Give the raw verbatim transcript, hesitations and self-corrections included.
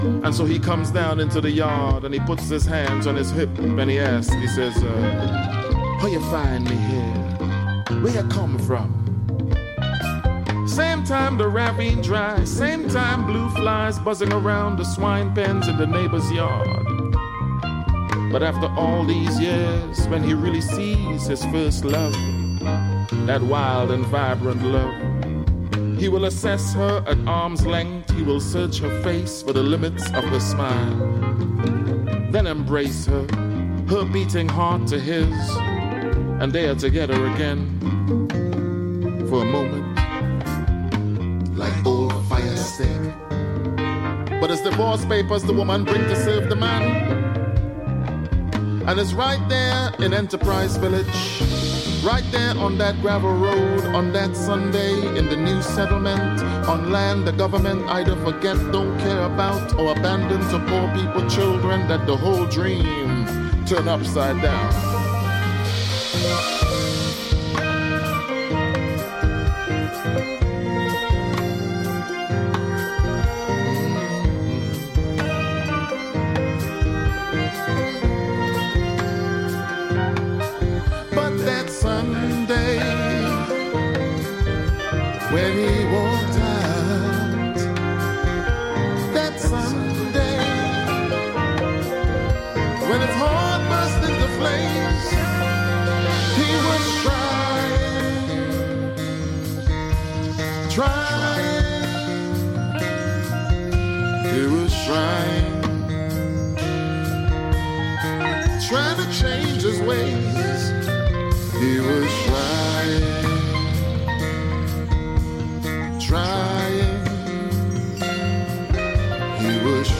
And so he comes down into the yard and he puts his hands on his hip and he asks, he says, uh, how you find me here? Where you come from? Same time the ravine dry, same time blue flies buzzing around the swine pens in the neighbor's yard. But after all these years, when he really sees his first love, that wild and vibrant love, he will assess her at arm's length. He will search her face for the limits of her smile, then embrace her, her beating heart to his, and they are together again for a moment, like old fire stick. But as divorce papers the woman bring to serve the man, and it's right there in Enterprise Village, right there on that gravel road, on that Sunday in the new settlement, on land the government either forget, don't care about, or abandon to poor people, children, that the whole dream turn upside down. When he walked out that Sunday, when his heart burst into flames, he was trying, trying, he was trying, trying to change his ways, he was trying.